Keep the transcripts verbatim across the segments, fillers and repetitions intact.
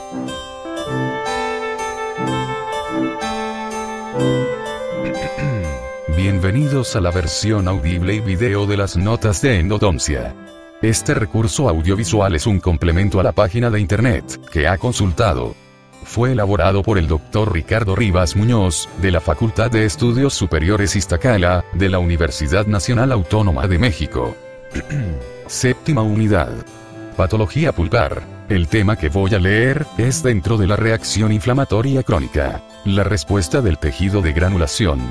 Bienvenidos a la versión audible y video de las notas de endodoncia. Este recurso audiovisual es un complemento a la página de internet que ha consultado. Fue elaborado por el doctor Ricardo Rivas Muñoz, de la Facultad de Estudios Superiores Iztacala, de la Universidad Nacional Autónoma de México. Séptima unidad. Patología pulpar. El tema que voy a leer es dentro de la reacción inflamatoria crónica. La respuesta del tejido de granulación.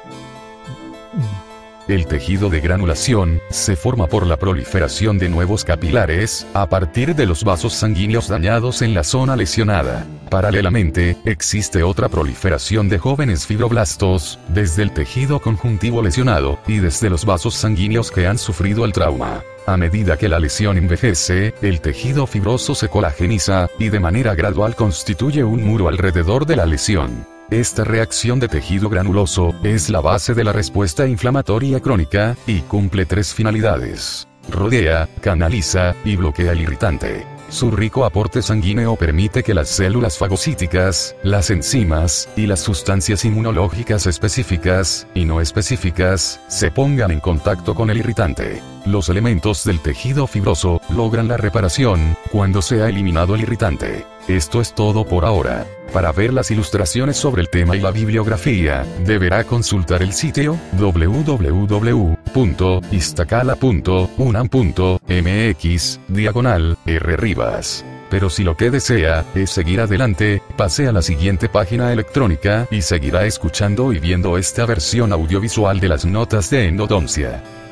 El tejido de granulación se forma por la proliferación de nuevos capilares a partir de los vasos sanguíneos dañados en la zona lesionada. Paralelamente, existe otra proliferación de jóvenes fibroblastos desde el tejido conjuntivo lesionado y desde los vasos sanguíneos que han sufrido el trauma. A medida que la lesión envejece, el tejido fibroso se colageniza y de manera gradual constituye un muro alrededor de la lesión. Esta reacción de tejido granuloso es la base de la respuesta inflamatoria crónica y cumple tres finalidades: rodea, canaliza y bloquea el irritante. Su rico aporte sanguíneo permite que las células fagocíticas, las enzimas y las sustancias inmunológicas específicas y no específicas se pongan en contacto con el irritante. Los elementos del tejido fibroso logran la reparación cuando se ha eliminado el irritante. Esto es todo por ahora. Para ver las ilustraciones sobre el tema y la bibliografía, deberá consultar el sitio w w w punto iztacala punto unam punto m x diagonal r rivas. Pero si lo que desea es seguir adelante, pase a la siguiente página electrónica y seguirá escuchando y viendo esta versión audiovisual de las notas de endodoncia.